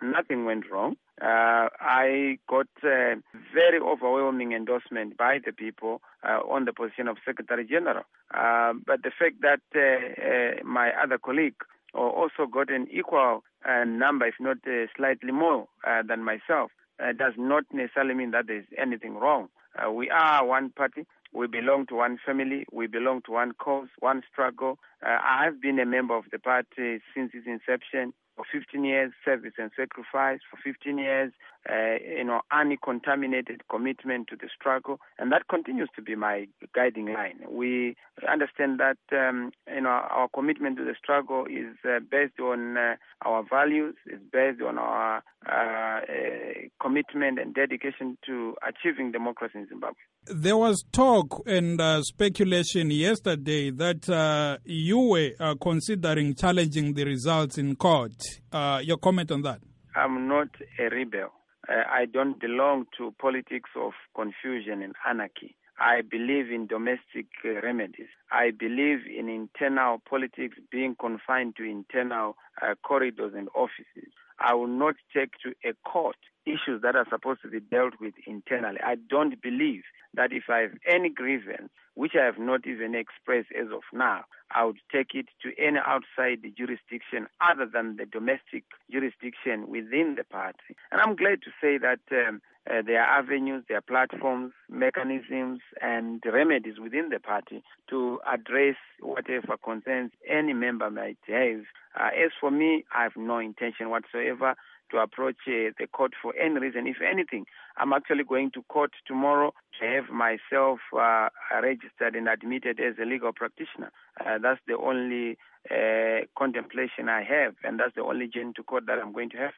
nothing went wrong. I got very overwhelming endorsement by the people on the position of Secretary General. But the fact that my other colleague also got an equal number, if not slightly more than myself, does not necessarily mean that there's anything wrong. We are one party. We belong to one family. We belong to one cause, one struggle. I've been a member of the party since its inception. For 15 years, service and sacrifice. For 15 years, uncontaminated commitment to the struggle. And that continues to be my guiding line. We understand that, our commitment to the struggle is based on our values, is based on our commitment and dedication to achieving democracy in Zimbabwe. There was talk and speculation yesterday that you were considering challenging the results in court. Your comment on that? I'm not a rebel. I don't belong to politics of confusion and anarchy. I believe in domestic remedies. I believe in internal politics being confined to internal corridors and offices. I will not take to a court issues that are supposed to be dealt with internally. I don't believe that if I have any grievance, which I have not even expressed as of now, I would take it to any outside jurisdiction other than the domestic jurisdiction within the party. And I'm glad to say that there are avenues, there are platforms, mechanisms, and remedies within the party to address whatever concerns any member might have. As for me, I have no intention whatsoever to approach the court for any reason. If anything, I'm actually going to court tomorrow to have myself registered and admitted as a legal practitioner. That's the only contemplation I have, and that's the only journey to court that I'm going to have.